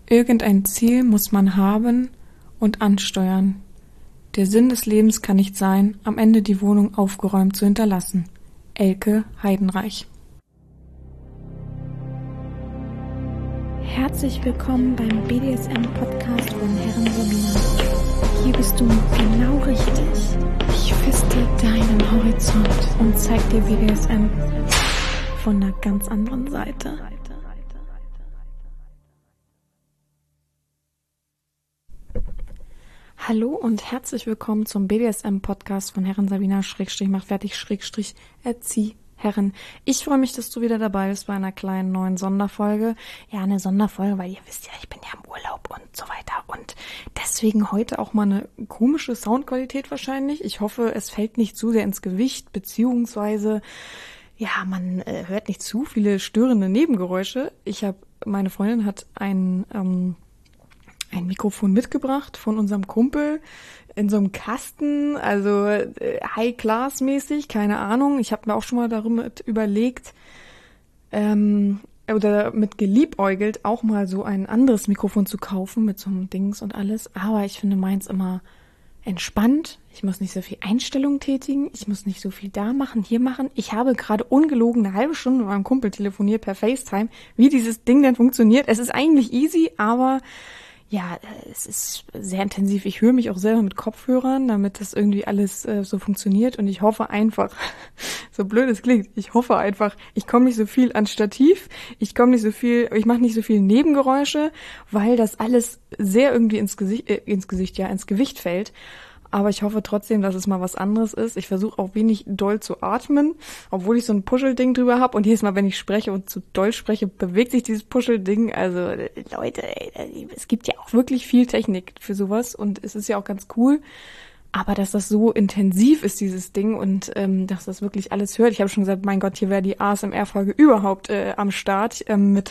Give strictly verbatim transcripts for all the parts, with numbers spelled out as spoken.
Irgendein Ziel muss man haben und ansteuern. Der Sinn des Lebens kann nicht sein, am Ende die Wohnung aufgeräumt zu hinterlassen. Elke Heidenreich. Herzlich willkommen beim B D S M-Podcast von Herren Sabina. Hier bist du genau richtig. Ich feste deinen Horizont und zeig dir B D S M von einer ganz anderen Seite. Hallo und herzlich willkommen zum B D S M-Podcast von Herren Sabina, Schrägstrich, mach fertig, Schrägstrich, erzieh. Herren, ich freue mich, dass du wieder dabei bist bei einer kleinen neuen Sonderfolge. Ja, eine Sonderfolge, weil ihr wisst ja, ich bin ja im Urlaub und so weiter. Und deswegen heute auch mal eine komische Soundqualität wahrscheinlich. Ich hoffe, es fällt nicht zu sehr ins Gewicht, beziehungsweise, ja, man äh, hört nicht zu viele störende Nebengeräusche. Ich habe, meine Freundin hat ein, ähm, ein Mikrofon mitgebracht von unserem Kumpel in so einem Kasten, also äh, High-Class-mäßig, keine Ahnung. Ich habe mir auch schon mal darüber überlegt ähm, oder mit geliebäugelt, auch mal so ein anderes Mikrofon zu kaufen mit so einem Dings und alles. Aber ich finde meins immer entspannt. Ich muss nicht so viel Einstellungen tätigen. Ich muss nicht so viel da machen, hier machen. Ich habe gerade ungelogen eine halbe Stunde mit meinem Kumpel telefoniert per FaceTime, wie dieses Ding denn funktioniert. Es ist eigentlich easy, aber ja, es ist sehr intensiv. Ich höre mich auch selber mit Kopfhörern, damit das irgendwie alles äh, so funktioniert. Und ich hoffe einfach, so blöd es klingt, ich hoffe einfach, ich komme nicht so viel ans Stativ, ich komme nicht so viel, ich mache nicht so viel Nebengeräusche, weil das alles sehr irgendwie ins Gesicht, äh, ins Gesicht, ja, ins Gewicht fällt. Aber ich hoffe trotzdem, dass es mal was anderes ist. Ich versuche auch wenig doll zu atmen, obwohl ich so ein Puschelding drüber habe. Und jedes Mal, wenn ich spreche und zu doll spreche, bewegt sich dieses Puschelding. Also Leute, ey, es gibt ja auch wirklich viel Technik für sowas. Und es ist ja auch ganz cool. Aber dass das so intensiv ist, dieses Ding, und ähm, dass das wirklich alles hört. Ich habe schon gesagt, mein Gott, hier wäre die A S M R-Folge überhaupt äh, am Start ähm, mit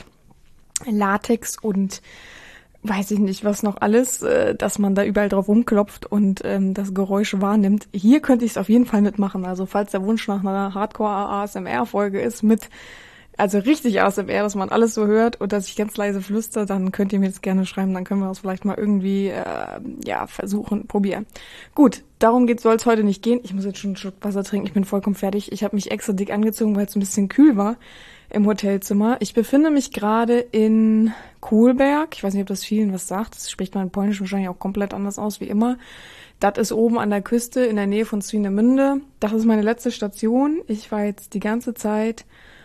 Latex und weiß ich nicht, was noch alles, äh, dass man da überall drauf rumklopft und ähm, das Geräusch wahrnimmt. Hier könnte ich es auf jeden Fall mitmachen. Also falls der Wunsch nach einer Hardcore-A S M R-Folge ist mit, also richtig A S M R, dass man alles so hört und dass ich ganz leise flüster, dann könnt ihr mir das gerne schreiben. Dann können wir das vielleicht mal irgendwie, äh, ja, versuchen, probieren. Gut, darum soll es heute nicht gehen. Ich muss jetzt schon einen Schluck Wasser trinken. Ich bin vollkommen fertig. Ich habe mich extra dick angezogen, weil es ein bisschen kühl war im Hotelzimmer. Ich befinde mich gerade in Kolberg. Ich weiß nicht, ob das vielen was sagt. Das spricht man in Polnisch wahrscheinlich auch komplett anders aus wie immer. Das ist oben an der Küste in der Nähe von Swinemünde. Das ist meine letzte Station. Ich war jetzt die ganze Zeit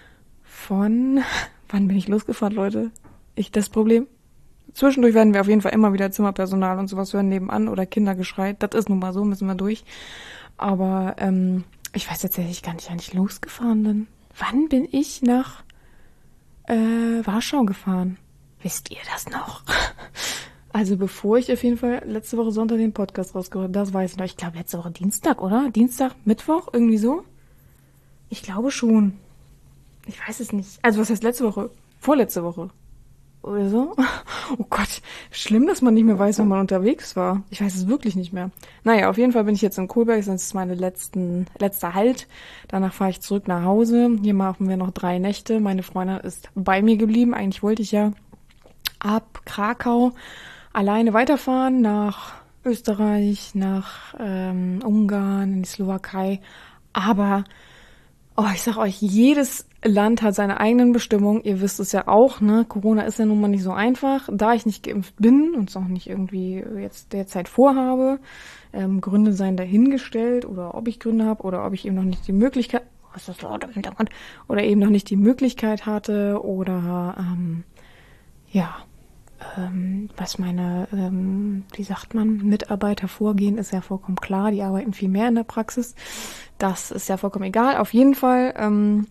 von... Wann bin ich losgefahren, Leute? Ich das Problem. Zwischendurch werden wir auf jeden Fall immer wieder Zimmerpersonal und sowas hören nebenan oder Kindergeschrei. Das ist nun mal so, müssen wir durch. Aber ähm, ich weiß tatsächlich gar nicht, wann ich losgefahren bin. Wann bin ich nach äh, Warschau gefahren? Wisst ihr das noch? Also bevor ich auf jeden Fall letzte Woche Sonntag den Podcast rausgehört habe, das weiß ich noch. Ich glaube letzte Woche Dienstag, oder? Dienstag, Mittwoch, irgendwie so? Ich glaube schon. Ich weiß es nicht. Also was heißt letzte Woche? Vorletzte Woche. Oder so? Oh Gott, schlimm, dass man nicht mehr weiß, wann man unterwegs war. Ich weiß es wirklich nicht mehr. Naja, auf jeden Fall bin ich jetzt in Kolberg, das ist meine letzten, letzter Halt. Danach fahre ich zurück nach Hause. Hier machen wir noch drei Nächte. Meine Freundin ist bei mir geblieben. Eigentlich wollte ich ja ab Krakau alleine weiterfahren nach Österreich, nach ähm, Ungarn, in die Slowakei. Aber oh, ich sag euch, jedes Land hat seine eigenen Bestimmungen. Ihr wisst es ja auch, ne? Corona ist ja nun mal nicht so einfach. Da ich nicht geimpft bin und es auch nicht irgendwie jetzt derzeit vorhabe, ähm, Gründe seien dahingestellt oder ob ich Gründe habe oder ob ich eben noch nicht die Möglichkeit, was ist das laut im Hintergrund, oder eben noch nicht die Möglichkeit hatte oder ähm, ja, ähm, was meine, ähm, wie sagt man, Mitarbeiter vorgehen, ist ja vollkommen klar. Die arbeiten viel mehr in der Praxis. Das ist ja vollkommen egal. Auf jeden Fall ähm,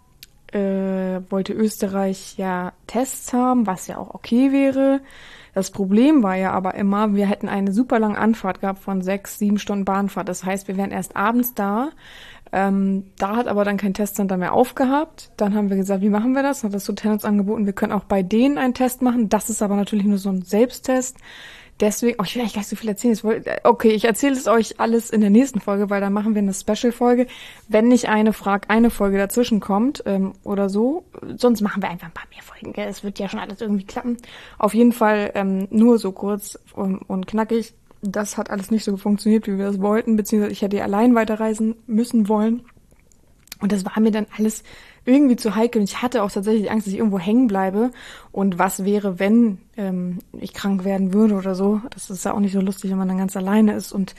äh, wollte Österreich ja Tests haben, was ja auch okay wäre. Das Problem war ja aber immer, wir hätten eine super lange Anfahrt gehabt von sechs, sieben Stunden Bahnfahrt. Das heißt, wir wären erst abends da Ähm, da hat aber dann kein Testcenter mehr aufgehabt. Dann haben wir gesagt, wie machen wir das? Hat das Hotel uns angeboten, wir können auch bei denen einen Test machen. Das ist aber natürlich nur so ein Selbsttest. Deswegen, oh, ich will eigentlich gar nicht so viel erzählen. Okay, ich erzähle es euch alles in der nächsten Folge, weil dann machen wir eine Special-Folge. Wenn nicht eine Frag, eine Folge dazwischen kommt ähm, oder so, sonst machen wir einfach ein paar mehr Folgen. Gell? Es wird ja schon alles irgendwie klappen. Auf jeden Fall ähm, nur so kurz und, und knackig. Das hat alles nicht so funktioniert, wie wir das wollten, beziehungsweise ich hätte allein weiterreisen müssen wollen. Und das war mir dann alles irgendwie zu heikel. Und ich hatte auch tatsächlich Angst, dass ich irgendwo hängen bleibe. Und was wäre, wenn ähm, ich krank werden würde oder so. Das ist ja auch nicht so lustig, wenn man dann ganz alleine ist. Und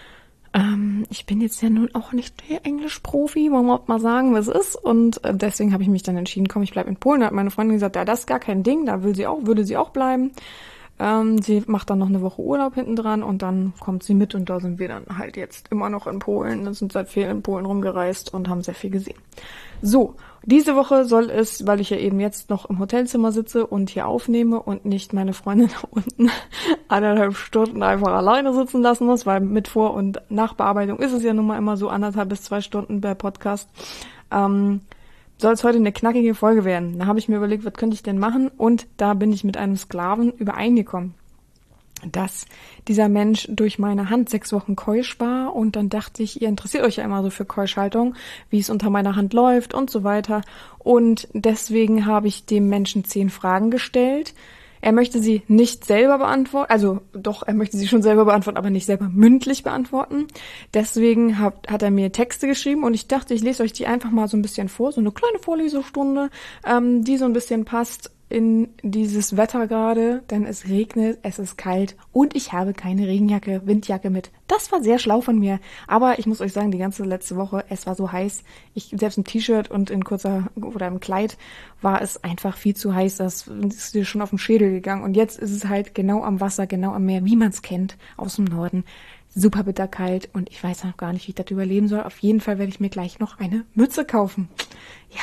ähm, ich bin jetzt ja nun auch nicht der Englisch-Profi, wollen wir mal sagen, was es ist. Und äh, deswegen habe ich mich dann entschieden, komm, ich bleibe in Polen. Da hat meine Freundin gesagt, ja, das ist gar kein Ding, da will sie auch, würde sie auch bleiben. Ähm, sie macht dann noch eine Woche Urlaub hinten dran und dann kommt sie mit und da sind wir dann halt jetzt immer noch in Polen. Wir sind seit viel in Polen rumgereist und haben sehr viel gesehen. So, diese Woche soll es, weil ich ja eben jetzt noch im Hotelzimmer sitze und hier aufnehme und nicht meine Freundin da unten anderthalb Stunden einfach alleine sitzen lassen muss, weil mit Vor- und Nachbearbeitung ist es ja nun mal immer so anderthalb bis zwei Stunden per Podcast, ähm, soll es heute eine knackige Folge werden. Da habe ich mir überlegt, was könnte ich denn machen? Und da bin ich mit einem Sklaven übereingekommen, dass dieser Mensch durch meine Hand sechs Wochen keusch war. Und dann dachte ich, ihr interessiert euch ja immer so für Keuschhaltung, wie es unter meiner Hand läuft und so weiter. Und deswegen habe ich dem Menschen zehn Fragen gestellt. Er möchte sie nicht selber beantworten, also doch, er möchte sie schon selber beantworten, aber nicht selber mündlich beantworten. Deswegen hat, hat er mir Texte geschrieben und ich dachte, ich lese euch die einfach mal so ein bisschen vor, so eine kleine Vorlesestunde, ähm, die so ein bisschen passt in dieses Wetter gerade, denn es regnet, es ist kalt und ich habe keine Regenjacke, Windjacke mit. Das war sehr schlau von mir, aber ich muss euch sagen, die ganze letzte Woche, es war so heiß, ich selbst im T-Shirt und in kurzer oder im Kleid war es einfach viel zu heiß, das ist dir schon auf den Schädel gegangen und jetzt ist es halt genau am Wasser, genau am Meer, wie man es kennt, aus dem Norden. Super bitterkalt und ich weiß noch gar nicht, wie ich das überleben soll. Auf jeden Fall werde ich mir gleich noch eine Mütze kaufen. Ja.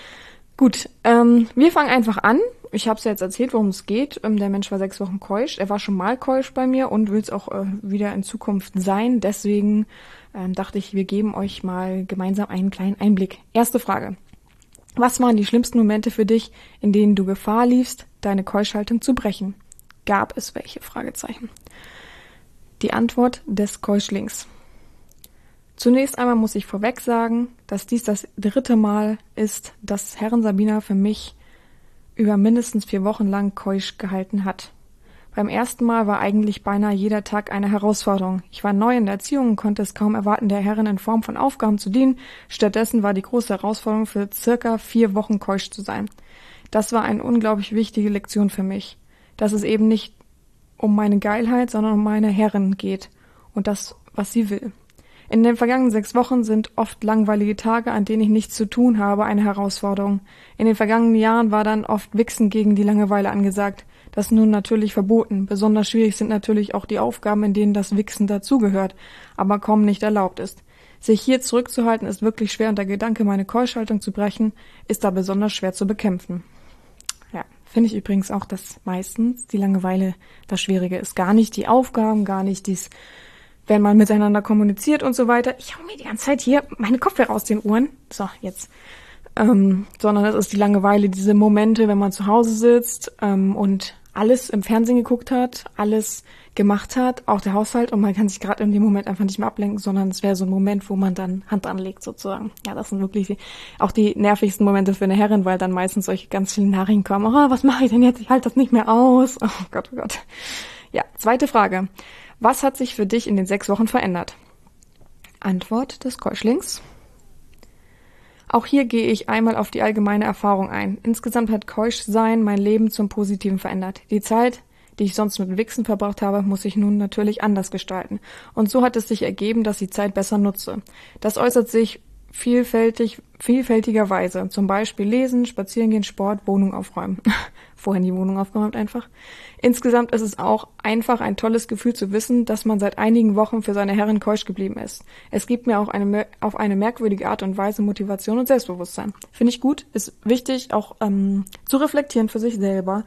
Gut, ähm, wir fangen einfach an. Ich habe es ja jetzt erzählt, worum es geht. Ähm, der Mensch war sechs Wochen keusch. Er war schon mal keusch bei mir und will es auch äh, wieder in Zukunft sein. Deswegen ähm, dachte ich, wir geben euch mal gemeinsam einen kleinen Einblick. Erste Frage. Was waren die schlimmsten Momente für dich, in denen du Gefahr liefst, deine Keuschhaltung zu brechen? Gab es welche? Fragezeichen. Die Antwort des Keuschlings. Zunächst einmal muss ich vorweg sagen, dass dies das dritte Mal ist, dass Herren Sabina für mich über mindestens vier Wochen lang keusch gehalten hat. Beim ersten Mal war eigentlich beinahe jeder Tag eine Herausforderung. Ich war neu in der Erziehung und konnte es kaum erwarten, der Herrin in Form von Aufgaben zu dienen. Stattdessen war die große Herausforderung, für circa vier Wochen keusch zu sein. Das war eine unglaublich wichtige Lektion für mich, dass es eben nicht um meine Geilheit, sondern um meine Herrin geht und das, was sie will. In den vergangenen sechs Wochen sind oft langweilige Tage, an denen ich nichts zu tun habe, eine Herausforderung. In den vergangenen Jahren war dann oft Wichsen gegen die Langeweile angesagt. Das ist nun natürlich verboten. Besonders schwierig sind natürlich auch die Aufgaben, in denen das Wichsen dazugehört, aber kaum nicht erlaubt ist. Sich hier zurückzuhalten ist wirklich schwer und der Gedanke, meine Keuschhaltung zu brechen, ist da besonders schwer zu bekämpfen. Ja, finde ich übrigens auch, dass meistens die Langeweile das Schwierige ist. Gar nicht die Aufgaben, gar nicht dies, wenn man miteinander kommuniziert und so weiter. Ich hau mir die ganze Zeit hier meine Kopfhörer aus den Ohren. So, jetzt. Ähm, sondern das ist die Langeweile, diese Momente, wenn man zu Hause sitzt ähm, und alles im Fernsehen geguckt hat, alles gemacht hat, auch der Haushalt und man kann sich gerade in dem Moment einfach nicht mehr ablenken, sondern es wäre so ein Moment, wo man dann Hand anlegt sozusagen. Ja, das sind wirklich die, auch die nervigsten Momente für eine Herrin, weil dann meistens solche ganz viele Nachrichten kommen. Oh, was mache ich denn jetzt? Ich halte das nicht mehr aus. Oh Gott, oh Gott. Ja, zweite Frage. Was hat sich für dich in den sechs Wochen verändert? Antwort des Keuschlings. Auch hier gehe ich einmal auf die allgemeine Erfahrung ein. Insgesamt hat Keuschsein mein Leben zum Positiven verändert. Die Zeit, die ich sonst mit Wichsen verbracht habe, muss ich nun natürlich anders gestalten. Und so hat es sich ergeben, dass ich die Zeit besser nutze. Das äußert sich vielfältig, vielfältigerweise. Zum Beispiel Lesen, Spazierengehen, Sport, Wohnung aufräumen. Vorhin die Wohnung aufgeräumt einfach. Insgesamt ist es auch einfach ein tolles Gefühl zu wissen, dass man seit einigen Wochen für seine Herrin keusch geblieben ist. Es gibt mir auch eine, auf eine merkwürdige Art und Weise Motivation und Selbstbewusstsein. Finde ich gut, ist wichtig auch ähm, zu reflektieren für sich selber,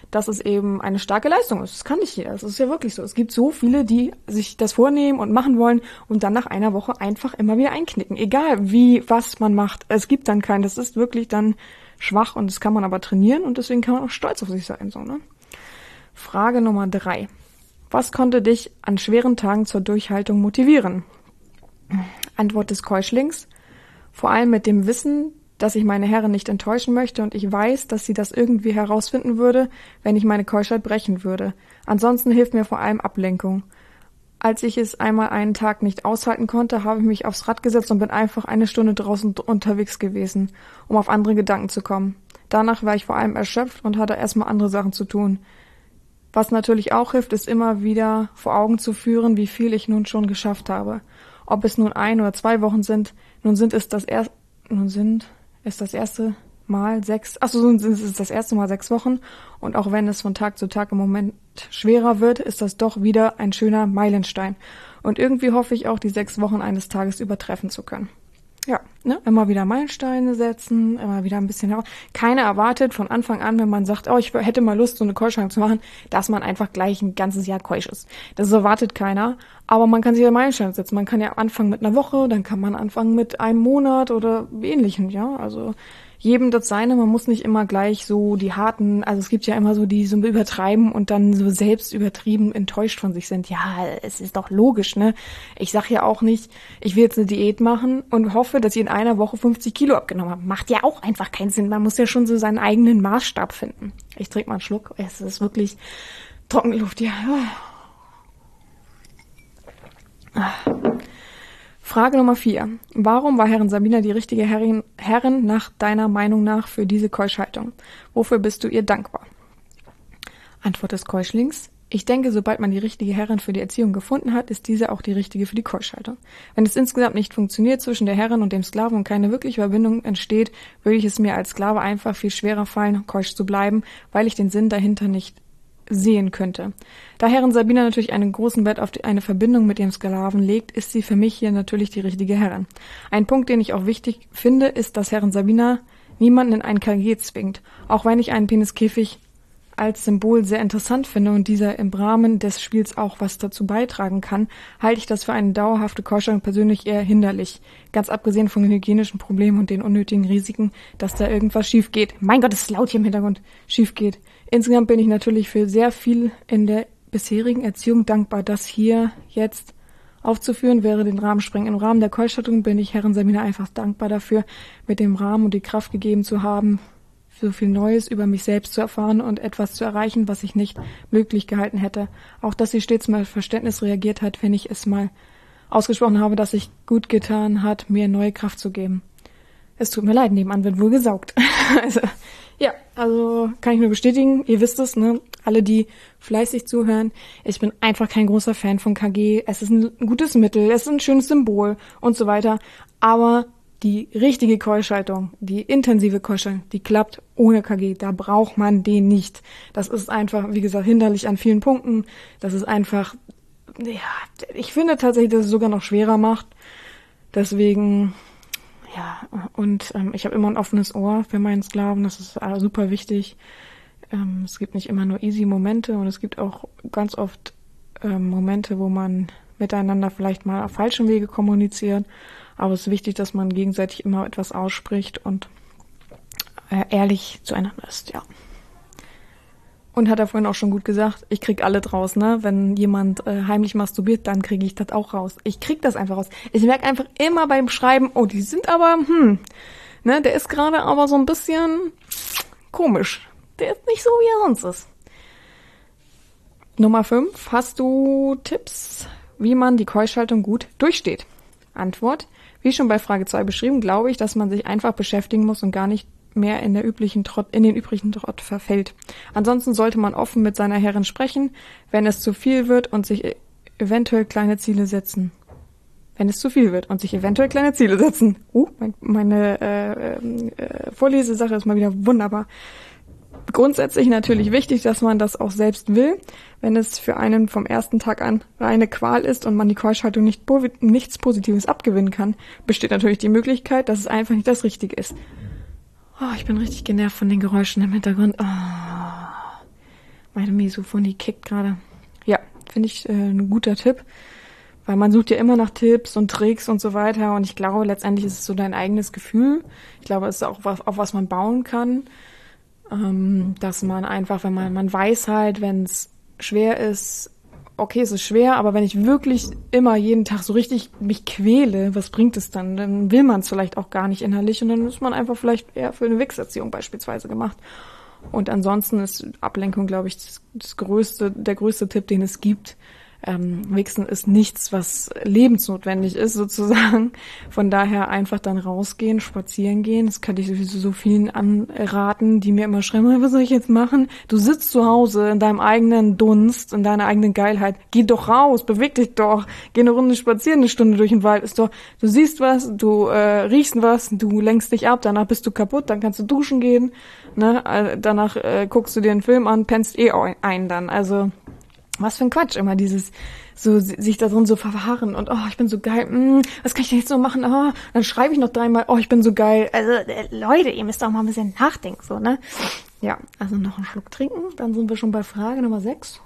dass es eben eine starke Leistung ist. Das kann nicht jeder. Das ist ja wirklich so. Es gibt so viele, die sich das vornehmen und machen wollen und dann nach einer Woche einfach immer wieder einknicken. Egal wie, was man macht. Es gibt dann keinen. Das ist wirklich dann schwach und das kann man aber trainieren und deswegen kann man auch stolz auf sich sein. So, ne? Frage Nummer drei. Was konnte dich an schweren Tagen zur Durchhaltung motivieren? Antwort des Keuschlings. Vor allem mit dem Wissen, dass ich meine Herren nicht enttäuschen möchte und ich weiß, dass sie das irgendwie herausfinden würde, wenn ich meine Keuschheit brechen würde. Ansonsten hilft mir vor allem Ablenkung. Als ich es einmal einen Tag nicht aushalten konnte, habe ich mich aufs Rad gesetzt und bin einfach eine Stunde draußen unterwegs gewesen, um auf andere Gedanken zu kommen. Danach war ich vor allem erschöpft und hatte erstmal andere Sachen zu tun. Was natürlich auch hilft, ist immer wieder vor Augen zu führen, wie viel ich nun schon geschafft habe. Ob es nun ein oder zwei Wochen sind, nun sind es das erste, nun sind es das erste Mal sechs, ach so, sind es das erste Mal sechs Wochen und auch wenn es von Tag zu Tag im Moment schwerer wird, ist das doch wieder ein schöner Meilenstein. Und irgendwie hoffe ich auch, die sechs Wochen eines Tages übertreffen zu können. Ja, ne, immer wieder Meilensteine setzen, immer wieder ein bisschen heraus. Keiner erwartet von Anfang an, wenn man sagt, oh, ich hätte mal Lust, so eine Keuschhaltung zu machen, dass man einfach gleich ein ganzes Jahr keusch ist. Das erwartet keiner, aber man kann sich ja Meilensteine setzen. Man kann ja anfangen mit einer Woche, dann kann man anfangen mit einem Monat oder ähnlichem, ja, also jedem das seine, man muss nicht immer gleich so die harten, also es gibt ja immer so die so übertreiben und dann so selbst übertrieben enttäuscht von sich sind. Ja, es ist doch logisch, ne? Ich sag ja auch nicht, ich will jetzt eine Diät machen und hoffe, dass ich in einer Woche fünfzig Kilo abgenommen habe. Macht ja auch einfach keinen Sinn. Man muss ja schon so seinen eigenen Maßstab finden. Ich trinke mal einen Schluck. Es ist wirklich trockene Luft, ja. Frage Nummer vier. Warum war Herrin Sabina die richtige Herrin, Herrin nach deiner Meinung nach für diese Keuschhaltung? Wofür bist du ihr dankbar? Antwort des Keuschlings. Ich denke, sobald man die richtige Herrin für die Erziehung gefunden hat, ist diese auch die richtige für die Keuschhaltung. Wenn es insgesamt nicht funktioniert zwischen der Herrin und dem Sklaven und keine wirkliche Verbindung entsteht, würde ich es mir als Sklave einfach viel schwerer fallen, keusch zu bleiben, weil ich den Sinn dahinter nicht sehen könnte. Da Herrin Sabina natürlich einen großen Wert auf die, eine Verbindung mit ihrem Sklaven legt, ist sie für mich hier natürlich die richtige Herrin. Ein Punkt, den ich auch wichtig finde, ist, dass Herrin Sabina niemanden in ein K G zwingt. Auch wenn ich einen Peniskäfig als Symbol sehr interessant finde und dieser im Rahmen des Spiels auch was dazu beitragen kann, halte ich das für eine dauerhafte Keuschhaltung persönlich eher hinderlich. Ganz abgesehen von den hygienischen Problemen und den unnötigen Risiken, dass da irgendwas schief geht. Mein Gott, es ist laut hier im Hintergrund. Schief geht. Insgesamt bin ich natürlich für sehr viel in der bisherigen Erziehung dankbar. Das hier jetzt aufzuführen wäre den Rahmen sprengen. Im Rahmen der Keuschhaltung bin ich Herrin Sabina einfach dankbar dafür, mit dem Rahmen und die Kraft gegeben zu haben, so viel Neues über mich selbst zu erfahren und etwas zu erreichen, was ich nicht möglich gehalten hätte. Auch, dass sie stets mal Verständnis reagiert hat, wenn ich es mal ausgesprochen habe, dass sich gut getan hat, mir neue Kraft zu geben. Es tut mir leid, nebenan wird wohl gesaugt. also, ja, also kann ich nur bestätigen, ihr wisst es, ne? Alle, die fleißig zuhören, ich bin einfach kein großer Fan von K G. Es ist ein gutes Mittel, es ist ein schönes Symbol und so weiter, aber die richtige Keuschhaltung, die intensive Keuschhaltung, die klappt ohne K G. Da braucht man den nicht. Das ist einfach, wie gesagt, hinderlich an vielen Punkten. Das ist einfach, ja, ich finde tatsächlich, dass es sogar noch schwerer macht. Deswegen, ja, und ähm, ich habe immer ein offenes Ohr für meinen Sklaven. Das ist äh, super wichtig. Ähm, es gibt nicht immer nur easy Momente und es gibt auch ganz oft ähm, Momente, wo man miteinander vielleicht mal auf falschem Wege kommuniziert. Aber es ist wichtig, dass man gegenseitig immer etwas ausspricht und äh, ehrlich zueinander ist, ja. Und hat er vorhin auch schon gut gesagt, ich krieg alle draus, ne? Wenn jemand äh, heimlich masturbiert, dann kriege ich das auch raus. Ich krieg das einfach raus. Ich merke einfach immer beim Schreiben, oh, die sind aber, hm, ne, der ist gerade aber so ein bisschen komisch. Der ist nicht so, wie er sonst ist. Nummer fünf. Hast du Tipps, wie man die Keuschhaltung gut durchsteht? Antwort. Wie schon bei Frage zwei beschrieben, glaube ich, dass man sich einfach beschäftigen muss und gar nicht mehr in der üblichen Trott, in den übrigen Trott verfällt. Ansonsten sollte man offen mit seiner Herrin sprechen, wenn es zu viel wird und sich eventuell kleine Ziele setzen. Wenn es zu viel wird und sich eventuell kleine Ziele setzen. Uh, mein, meine äh, äh, Vorlesesache ist mal wieder wunderbar. Grundsätzlich natürlich wichtig, dass man das auch selbst will. Wenn es für einen vom ersten Tag an reine Qual ist und man die Keuschhaltung nicht, nichts Positives abgewinnen kann, besteht natürlich die Möglichkeit, dass es einfach nicht das Richtige ist. Oh, ich bin richtig genervt von den Geräuschen im Hintergrund. Oh. Meine Misophonie kickt gerade. Ja, finde ich äh, ein guter Tipp. Weil man sucht ja immer nach Tipps und Tricks und so weiter. Und ich glaube, letztendlich ist es so dein eigenes Gefühl. Ich glaube, es ist auch was, auf was man bauen kann. Ähm, dass man einfach, wenn man, man weiß halt, wenn es schwer ist, okay, es ist schwer, aber wenn ich wirklich immer jeden Tag so richtig mich quäle, was bringt es dann? Dann will man es vielleicht auch gar nicht innerlich und dann ist man einfach vielleicht eher für eine Wichserziehung beispielsweise gemacht. Und ansonsten ist Ablenkung, glaube ich, das, das größte, der größte Tipp, den es gibt. Ähm, Wichsen ist nichts, was lebensnotwendig ist sozusagen. Von daher einfach dann rausgehen, spazieren gehen. Das kann ich sowieso so vielen anraten, die mir immer schreiben, was soll ich jetzt machen? Du sitzt zu Hause in deinem eigenen Dunst, in deiner eigenen Geilheit. Geh doch raus, beweg dich doch. Geh eine Runde spazieren, eine Stunde durch den Wald. Ist doch, du siehst was, du äh, riechst was, du lenkst dich ab, danach bist du kaputt, dann kannst du duschen gehen. Ne? Äh, danach äh, guckst du dir einen Film an, pennst eh ein dann. Also was für ein Quatsch, immer dieses, so sich da drin so verharren und oh, ich bin so geil, mm, was kann ich denn jetzt so machen? Oh, dann schreibe ich noch dreimal, oh, ich bin so geil. Also äh, Leute, ihr müsst auch mal ein bisschen nachdenken, so, ne? Ja, also noch einen Schluck trinken, dann sind wir schon bei Frage Nummer sechs.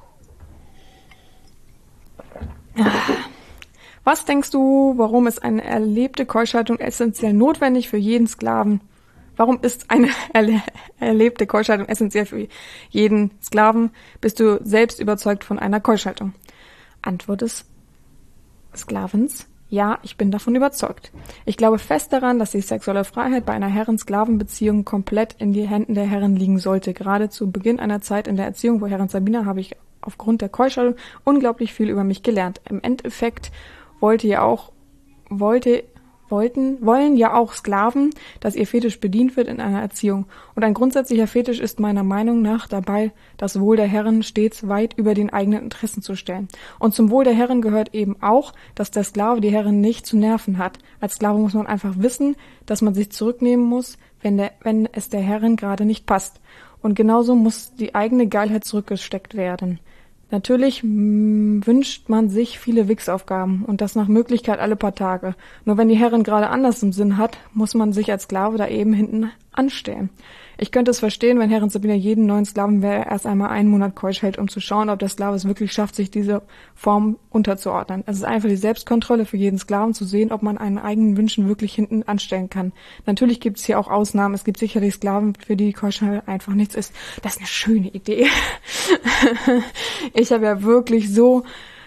Was denkst du, warum ist eine erlebte Keuschhaltung essentiell notwendig für jeden Sklaven? Warum ist eine erle- erlebte Keuschhaltung essentiell für jeden Sklaven? Bist du selbst überzeugt von einer Keuschhaltung? Antwort des Sklavens: Ja, ich bin davon überzeugt. Ich glaube fest daran, dass die sexuelle Freiheit bei einer Herren-Sklaven-Beziehung komplett in die Händen der Herren liegen sollte. Gerade zu Beginn einer Zeit in der Erziehung bei Herren Sabina habe ich aufgrund der Keuschhaltung unglaublich viel über mich gelernt. Im Endeffekt wollte ja auch, wollte Wollten, wollen ja auch Sklaven, dass ihr Fetisch bedient wird in einer Erziehung. Und ein grundsätzlicher Fetisch ist meiner Meinung nach dabei, das Wohl der Herren stets weit über den eigenen Interessen zu stellen. Und zum Wohl der Herren gehört eben auch, dass der Sklave die Herren nicht zu nerven hat. Als Sklave muss man einfach wissen, dass man sich zurücknehmen muss, wenn, der, wenn es der Herren gerade nicht passt. Und genauso muss die eigene Geilheit zurückgesteckt werden. Natürlich mh, wünscht man sich viele Wichsaufgaben und das nach Möglichkeit alle paar Tage. Nur wenn die Herrin gerade anders im Sinn hat, muss man sich als Sklave da eben hinten anstellen. Ich könnte es verstehen, wenn Herrin Sabina jeden neuen Sklaven erst einmal einen Monat keusch hält, um zu schauen, ob der Sklave es wirklich schafft, sich dieser Form unterzuordnen. Es ist einfach die Selbstkontrolle für jeden Sklaven, zu sehen, ob man einen eigenen Wünschen wirklich hinten anstellen kann. Natürlich gibt es hier auch Ausnahmen. Es gibt sicherlich Sklaven, für die Keuschheit einfach nichts ist. Das ist eine schöne Idee. Ich habe ja wirklich so,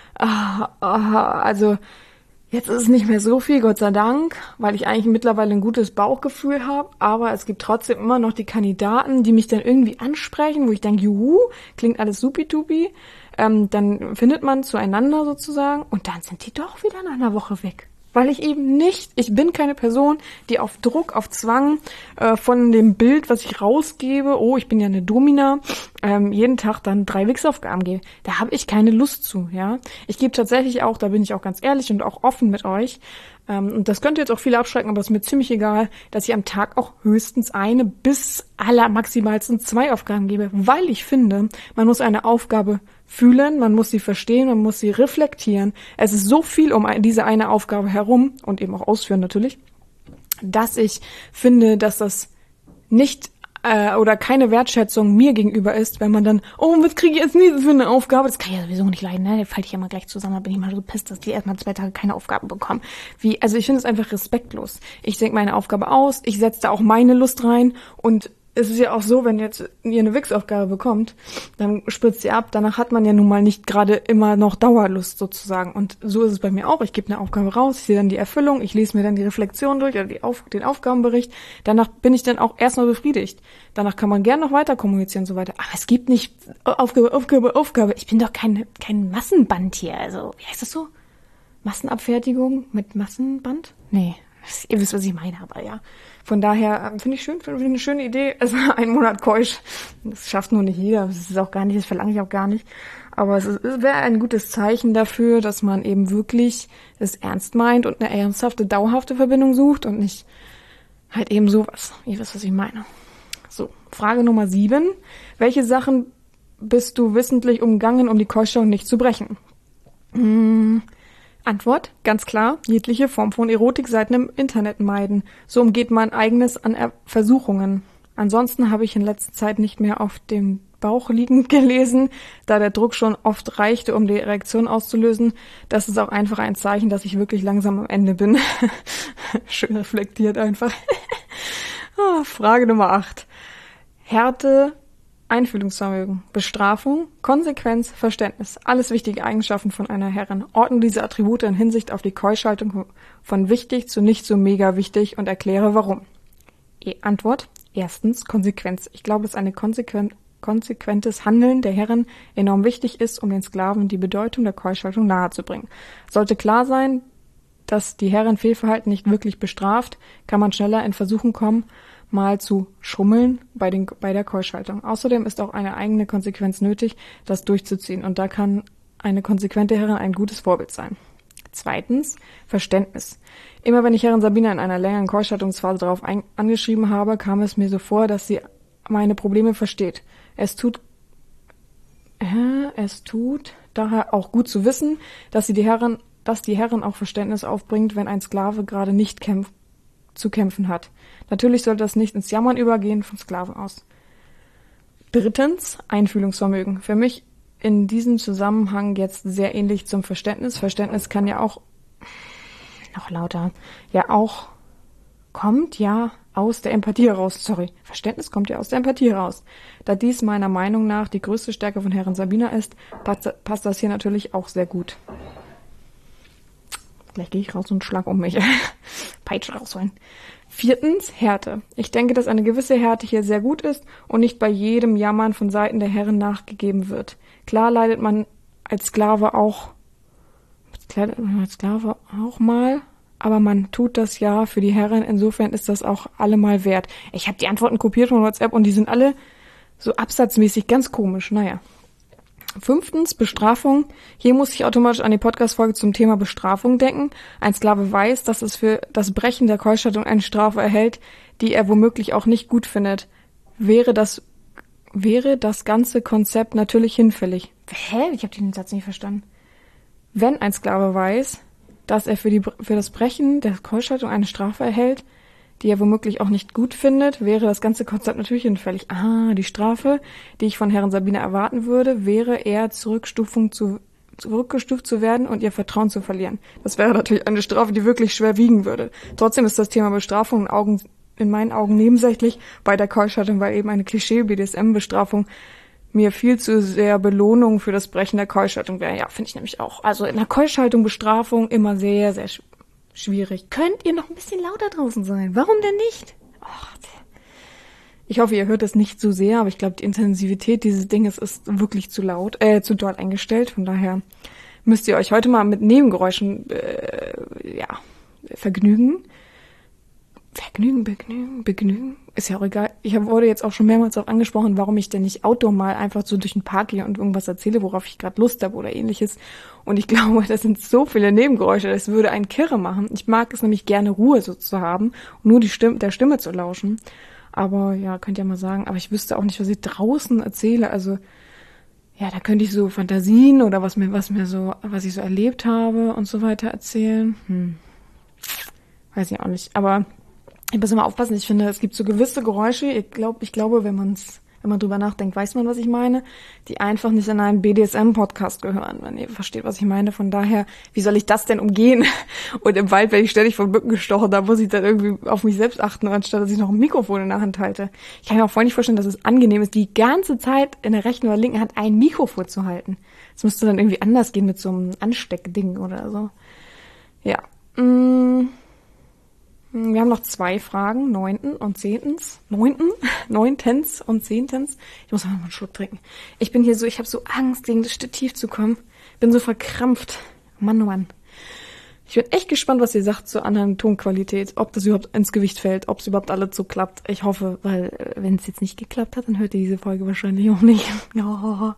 ah, ah, also jetzt ist es nicht mehr so viel, Gott sei Dank, weil ich eigentlich mittlerweile ein gutes Bauchgefühl habe, aber es gibt trotzdem immer noch die Kandidaten, die mich dann irgendwie ansprechen, wo ich denke, juhu, klingt alles supi-tupi, ähm, dann findet man zueinander sozusagen und dann sind die doch wieder nach einer Woche weg. Weil ich eben nicht, ich bin keine Person, die auf Druck, auf Zwang äh, von dem Bild, was ich rausgebe, oh, ich bin ja eine Domina, ähm, jeden Tag dann drei Wichsaufgaben gebe. Da habe ich keine Lust zu, ja. Ich gebe tatsächlich auch, da bin ich auch ganz ehrlich und auch offen mit euch, ähm, und das könnte jetzt auch viele abschrecken, aber es ist mir ziemlich egal, dass ich am Tag auch höchstens eine bis aller maximalsten zwei Aufgaben gebe, weil ich finde, man muss eine Aufgabe fühlen, man muss sie verstehen, man muss sie reflektieren. Es ist so viel um diese eine Aufgabe herum und eben auch ausführen natürlich, dass ich finde, dass das nicht äh, oder keine Wertschätzung mir gegenüber ist, wenn man dann, oh, was kriege ich jetzt nächstes für eine Aufgabe? Das kann ich ja sowieso nicht leiden, ne? Da falle ich ja mal gleich zusammen, da bin ich mal so pisst, dass die erstmal zwei Tage keine Aufgaben bekommen. Wie, also ich finde es einfach respektlos. Ich denke meine Aufgabe aus, ich setze da auch meine Lust rein und es ist ja auch so, wenn jetzt ihr eine Wichsaufgabe bekommt, dann spritzt ihr ab. Danach hat man ja nun mal nicht gerade immer noch Dauerlust sozusagen. Und so ist es bei mir auch. Ich gebe eine Aufgabe raus, ich sehe dann die Erfüllung, ich lese mir dann die Reflexion durch oder die Auf- den Aufgabenbericht. Danach bin ich dann auch erstmal befriedigt. Danach kann man gerne noch weiter kommunizieren und so weiter. Aber es gibt nicht Aufgabe, Aufgabe, Aufgabe. Ich bin doch kein, kein Massenband hier. Also, wie heißt das so? Massenabfertigung mit Massenband? Nee. Ihr wisst, was ich meine, aber ja. Von daher finde ich schön, finde ich eine schöne Idee. Also ein Monat keusch, das schafft nur nicht jeder. Das ist auch gar nicht, das verlange ich auch gar nicht. Aber es, es wäre ein gutes Zeichen dafür, dass man eben wirklich es ernst meint und eine ernsthafte, dauerhafte Verbindung sucht und nicht halt eben sowas. Ihr wisst, was ich meine. So, Frage Nummer sieben. Welche Sachen bist du wissentlich umgangen, um die Keuschung nicht zu brechen? Hm. Antwort, ganz klar, jegliche Form von Erotikseiten im Internet meiden. So umgeht man eigenes an er- Versuchungen. Ansonsten habe ich in letzter Zeit nicht mehr auf dem Bauch liegend gelesen, da der Druck schon oft reichte, um die Erektion auszulösen. Das ist auch einfach ein Zeichen, dass ich wirklich langsam am Ende bin. Schön reflektiert einfach. oh, Frage Nummer acht. Härte, Einfühlungsvermögen, Bestrafung, Konsequenz, Verständnis. Alles wichtige Eigenschaften von einer Herrin. Ordne diese Attribute in Hinsicht auf die Keuschaltung von wichtig zu nicht so mega wichtig und erkläre warum. E- Antwort. Erstens, Konsequenz. Ich glaube, dass eine konsequent konsequentes Handeln der Herren enorm wichtig ist, um den Sklaven die Bedeutung der Keuschaltung nahezubringen. Sollte klar sein, dass die Herren Fehlverhalten nicht wirklich bestraft, kann man schneller in Versuchen kommen, mal zu schummeln bei, den, bei der Keuschaltung. Außerdem ist auch eine eigene Konsequenz nötig, das durchzuziehen, und da kann eine konsequente Herrin ein gutes Vorbild sein. Zweitens, Verständnis. Immer wenn ich Herrin Sabina in einer längeren Keuschaltungsphase darauf ein- angeschrieben habe, kam es mir so vor, dass sie meine Probleme versteht. Es tut, äh, es tut daher auch gut zu wissen, dass sie die Herren, dass die Herrin auch Verständnis aufbringt, wenn ein Sklave gerade nicht kämpf, zu kämpfen hat. Natürlich sollte das nicht ins Jammern übergehen von Sklaven aus. Drittens, Einfühlungsvermögen. Für mich in diesem Zusammenhang jetzt sehr ähnlich zum Verständnis. Verständnis kann ja auch, noch lauter, ja auch, kommt ja aus der Empathie heraus. Sorry, Verständnis kommt ja aus der Empathie heraus. Da dies meiner Meinung nach die größte Stärke von Herrin Sabina ist, passt, passt das hier natürlich auch sehr gut. Gleich gehe ich raus und schlag um mich. Peitsche rausholen. Viertens, Härte. Ich denke, dass eine gewisse Härte hier sehr gut ist und nicht bei jedem Jammern von Seiten der Herren nachgegeben wird. Klar leidet man als Sklave auch, als Sklave auch mal, aber man tut das ja für die Herren, insofern ist das auch allemal wert. Ich habe die Antworten kopiert von WhatsApp und die sind alle so absatzmäßig ganz komisch, naja. Fünftens, Bestrafung. Hier muss ich automatisch an die Podcast-Folge zum Thema Bestrafung denken. Ein Sklave weiß, dass es für das Brechen der Keuschaltung eine Strafe erhält, die er womöglich auch nicht gut findet. Wäre das, wäre das ganze Konzept natürlich hinfällig. Hä? Ich habe den Satz nicht verstanden. Wenn ein Sklave weiß, dass er für, die, für das Brechen der Keuschaltung eine Strafe erhält, die er womöglich auch nicht gut findet, wäre das ganze Konzept natürlich hinfällig. Ah, die Strafe, die ich von Herrin Sabina erwarten würde, wäre eher Zurückstufung zu, zurückgestuft zu werden und ihr Vertrauen zu verlieren. Das wäre natürlich eine Strafe, die wirklich schwer wiegen würde. Trotzdem ist das Thema Bestrafung in, Augen, in meinen Augen nebensächlich bei der Keuschaltung, weil eben eine Klischee-B D S M-Bestrafung mir viel zu sehr Belohnung für das Brechen der Keuschaltung wäre. Ja, finde ich nämlich auch. Also in der Keuschaltung Bestrafung immer sehr, sehr schwierig. Schwierig. Könnt ihr noch ein bisschen lauter draußen sein? Warum denn nicht? Och, ich hoffe, ihr hört es nicht so sehr, aber ich glaube, die Intensivität dieses Dinges ist wirklich zu laut, äh, zu doll eingestellt. Von daher müsst ihr euch heute mal mit Nebengeräuschen, äh, ja, vergnügen. Vergnügen, begnügen, begnügen. Ist ja auch egal. Ich wurde jetzt auch schon mehrmals darauf angesprochen, warum ich denn nicht outdoor mal einfach so durch den Park gehe und irgendwas erzähle, worauf ich gerade Lust habe oder ähnliches. Und ich glaube, das sind so viele Nebengeräusche, das würde einen kirre machen. Ich mag es nämlich gerne, Ruhe so zu haben und nur die Stimme, der Stimme zu lauschen. Aber ja, könnt ihr mal sagen, aber ich wüsste auch nicht, was ich draußen erzähle. Also ja, da könnte ich so Fantasien oder was mir, was mir so, was ich so erlebt habe und so weiter erzählen. Hm. Weiß ich auch nicht. Aber ich muss immer aufpassen, ich finde, es gibt so gewisse Geräusche, ich glaube, ich glaube, wenn man's, wenn man drüber nachdenkt, weiß man, was ich meine, die einfach nicht in einen B D S M-Podcast gehören, wenn ihr versteht, was ich meine. Von daher, wie soll ich das denn umgehen? Und im Wald werde ich ständig von Mücken gestochen, da muss ich dann irgendwie auf mich selbst achten, anstatt dass ich noch ein Mikrofon in der Hand halte. Ich kann mir auch voll nicht vorstellen, dass es angenehm ist, die ganze Zeit in der rechten oder linken Hand ein Mikrofon zu halten. Das müsste dann irgendwie anders gehen mit so einem Ansteckding oder so. Ja, mmh. Wir haben noch zwei Fragen, neunten und zehntens. Neunten, neuntens und zehntens. Ich muss mal einen Schluck trinken. Ich bin hier so, ich habe so Angst, gegen das Stativ zu kommen. Bin so verkrampft. Mann, oh Mann. Ich bin echt gespannt, was ihr sagt zur anderen Tonqualität. Ob das überhaupt ins Gewicht fällt, ob es überhaupt alles so klappt. Ich hoffe, weil wenn es jetzt nicht geklappt hat, dann hört ihr diese Folge wahrscheinlich auch nicht. Oh,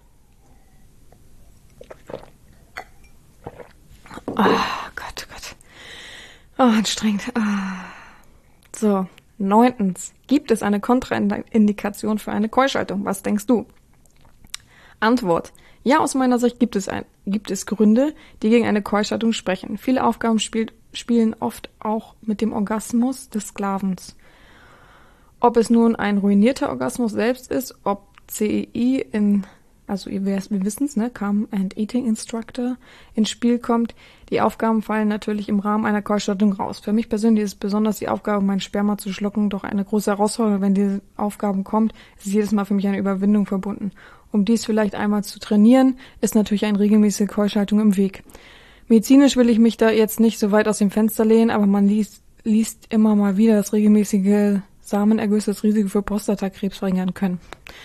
oh Gott, Gott. Oh, anstrengend. Ah. So, neuntens. Gibt es eine Kontraindikation für eine Keuschaltung? Was denkst du? Antwort. Ja, aus meiner Sicht gibt es ein, gibt es Gründe, die gegen eine Keuschaltung sprechen. Viele Aufgaben spielt, spielen oft auch mit dem Orgasmus des Sklavens. Ob es nun ein ruinierter Orgasmus selbst ist, ob C E I in, also ihr, wir wissen es, ne, Calm and Eating Instructor ins Spiel kommt. Die Aufgaben fallen natürlich im Rahmen einer Keuschhaltung raus. Für mich persönlich ist besonders die Aufgabe, mein Sperma zu schlucken, doch eine große Herausforderung. Wenn diese Aufgaben kommt, ist jedes Mal für mich eine Überwindung verbunden. Um dies vielleicht einmal zu trainieren, ist natürlich eine regelmäßige Keuschhaltung im Weg. Medizinisch will ich mich da jetzt nicht so weit aus dem Fenster lehnen, aber man liest, liest immer mal wieder, dass regelmäßige Samenergüsse das Risiko für Prostatakrebs verringern können.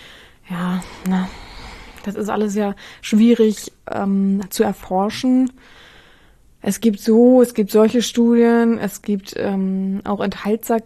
Ja, na, das ist alles ja schwierig ähm, zu erforschen. Es gibt so, es gibt solche Studien, es gibt ähm, auch Enthaltsa-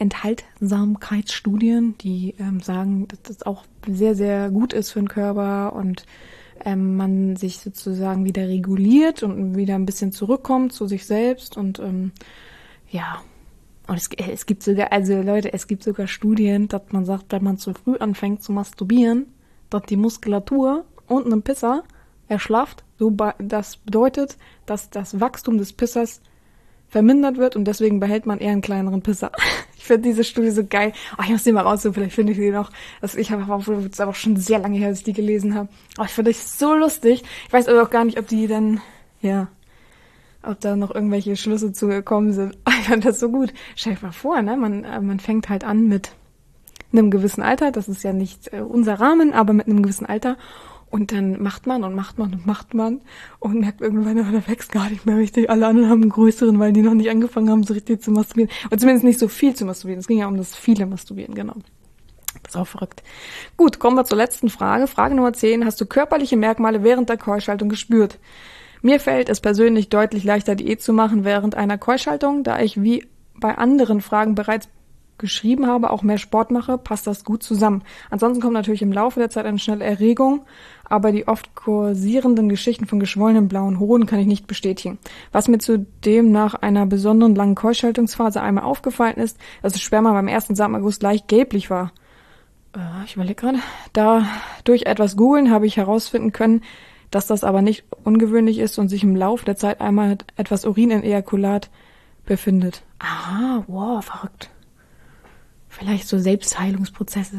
Enthaltsamkeitsstudien, die ähm, sagen, dass das auch sehr, sehr gut ist für den Körper und ähm, man sich sozusagen wieder reguliert und wieder ein bisschen zurückkommt zu sich selbst und ähm, ja, und es, es gibt sogar, also Leute, es gibt sogar Studien, dass man sagt, wenn man zu früh anfängt zu masturbieren, dass die Muskulatur unten im Pisser erschlafft. So, das bedeutet, dass das Wachstum des Pissers vermindert wird und deswegen behält man eher einen kleineren Pisser. Ich finde diese Studie so geil. Oh, ich muss die mal raussuchen, vielleicht finde ich die noch. Also ich habe es aber schon sehr lange her, dass ich die gelesen habe. Oh, ich finde das so lustig. Ich weiß aber auch gar nicht, ob die dann, ja, ob da noch irgendwelche Schlüsse zu gekommen sind. Oh, ich fand das so gut. Stell dir mal vor, ne, man, man fängt halt an mit einem gewissen Alter. Das ist ja nicht äh, unser Rahmen, aber mit einem gewissen Alter. Und dann macht man und macht man und macht man und merkt irgendwann, oh, der wächst gar nicht mehr richtig. Alle anderen haben einen größeren, weil die noch nicht angefangen haben, so richtig zu masturbieren. Und zumindest nicht so viel zu masturbieren. Es ging ja um das viele Masturbieren, genau. Das ist auch verrückt. Gut, kommen wir zur letzten Frage. Frage Nummer zehn. Hast du körperliche Merkmale während der Keuschhaltung gespürt? Mir fällt es persönlich deutlich leichter, Diät zu machen während einer Keuschhaltung, da ich wie bei anderen Fragen bereits geschrieben habe, auch mehr Sport mache, passt das gut zusammen. Ansonsten kommt natürlich im Laufe der Zeit eine schnelle Erregung, aber die oft kursierenden Geschichten von geschwollenen blauen Hoden kann ich nicht bestätigen. Was mir zudem nach einer besonderen langen Keuschhaltungsphase einmal aufgefallen ist, dass das Sperma beim ersten Samenerguss leicht gelblich war. Äh, ich überlege gerade. Da durch etwas googeln habe ich herausfinden können, dass das aber nicht ungewöhnlich ist und sich im Laufe der Zeit einmal etwas Urin in Ejakulat befindet. Ah, wow, verrückt. Vielleicht so Selbstheilungsprozesse.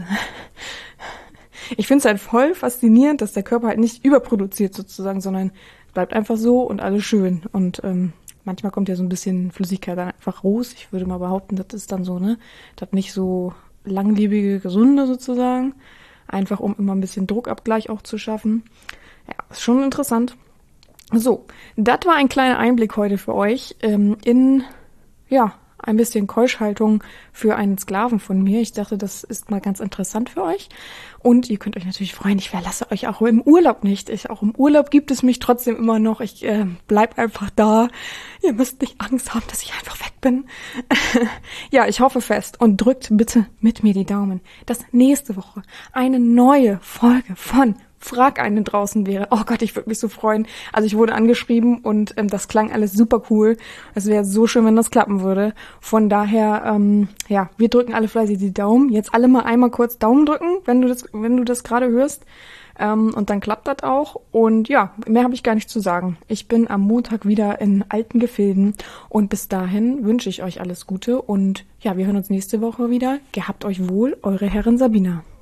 Ich finde es halt voll faszinierend, dass der Körper halt nicht überproduziert sozusagen, sondern bleibt einfach so und alles schön. Und ähm, manchmal kommt ja so ein bisschen Flüssigkeit dann einfach raus. Ich würde mal behaupten, das ist dann so, ne? Das nicht so langlebige, gesunde sozusagen. Einfach um immer ein bisschen Druckabgleich auch zu schaffen. Ja, ist schon interessant. So, das war ein kleiner Einblick heute für euch ähm, in, ja, ein bisschen Keuschhaltung für einen Sklaven von mir. Ich dachte, das ist mal ganz interessant für euch. Und ihr könnt euch natürlich freuen, ich verlasse euch auch im Urlaub nicht. Ich, auch im Urlaub gibt es mich trotzdem immer noch. Ich äh, bleib einfach da. Ihr müsst nicht Angst haben, dass ich einfach weg bin. Ja, ich hoffe fest und drückt bitte mit mir die Daumen, dass nächste Woche eine neue Folge von Frag einen draußen wäre. Oh Gott, ich würde mich so freuen. Also ich wurde angeschrieben und ähm, das klang alles super cool. Es wäre so schön, wenn das klappen würde. Von daher, ähm, ja, wir drücken alle fleißig die Daumen. Jetzt alle mal einmal kurz Daumen drücken, wenn du das, wenn du das gerade hörst. Ähm, und dann klappt das auch. Und ja, mehr habe ich gar nicht zu sagen. Ich bin am Montag wieder in alten Gefilden. Und bis dahin wünsche ich euch alles Gute. Und ja, wir hören uns nächste Woche wieder. Gehabt euch wohl, eure Herrin Sabina.